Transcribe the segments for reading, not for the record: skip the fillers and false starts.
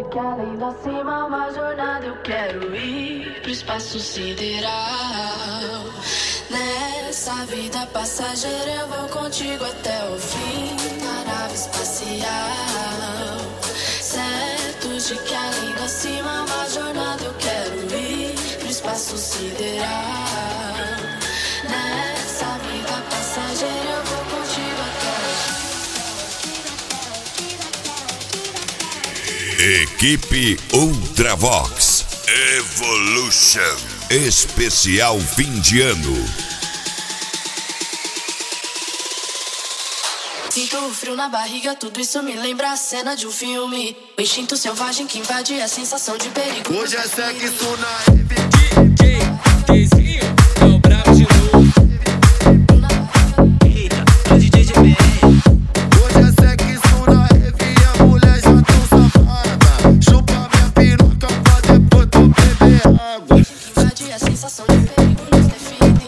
que além da cima, uma jornada eu quero ir pro espaço sideral. Nessa vida passageira eu vou contigo até o fim da nave espacial. Certo de que além da cima, uma jornada eu quero ir pro espaço sideral. Nessa vida passageira eu vou contigo até o fim. Equipe Ultravox Evolution especial fim de ano. Sinto o frio na barriga, tudo isso me lembra a cena de um filme. O instinto selvagem que invade a sensação de perigo. Hoje é sexo na DJ Deizinho, é o brabo de novo. Eita, é o DJ GB. Hoje é sexo na rave e a mulher já tão safada. Chupa minha piroca pra depois tu beber água. Invade a sensação de perigo, nos define.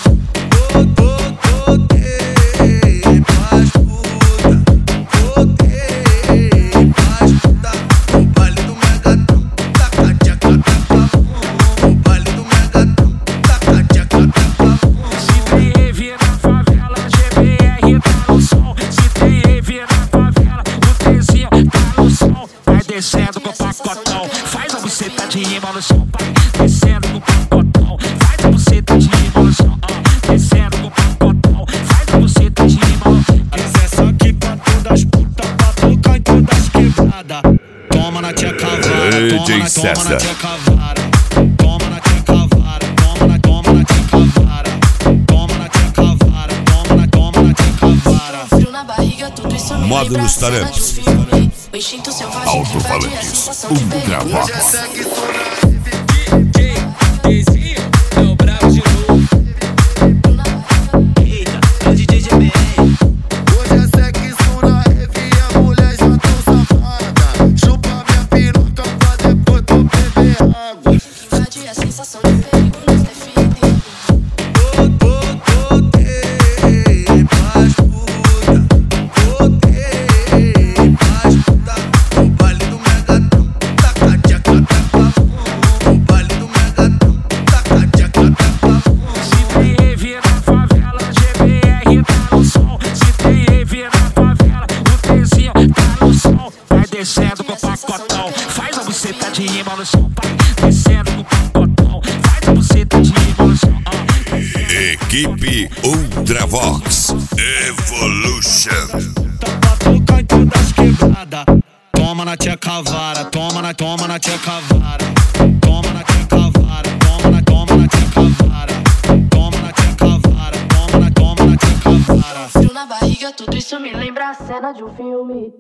Descendo com o pacotão, faz a buceta de rima no chão, pai. Descendo com o pacotão, faz a buceta de rima no chão, descendo com o pacotão, faz a buceta de rima no chão. Essa é só aqui pra todas as putas, pra tocar em todas as quebradas. Toma na tia cavara, DJ toma César. na tia cavara. Toma na tia cavara, toma na tia cavara. Toma na tia cavara, toma na tia cavara. Frio na barriga, tudo isso me Modo lembra a nos cena de um talentos. filme. O instinto selvagem que invade a Alto-falantes sensação de perigo. Ultravox. Hoje é sexo na DJ Deizinho, é o brabo de novo. Eita, é o DJ GB. Hoje é sexo na rave e a mulher já tão safada. Chupa minha piroca pra depois tu beber água. Invade a sensação de perigo, nos define. Descendo com o pacotão, faz a buceta de rima no chão, pai. Descendo com o pacotão, faz a buceta de rima no chão. Equipe Ultravox Evolution. Tá pra tocar em todas as quebradas. Toma na tia cavara, toma na tia cavara. Toma na tia cavara, toma na tia cavara. Toma na tia cavara, toma na tia cavara. Frio na barriga, tudo isso me lembra a cena de um filme.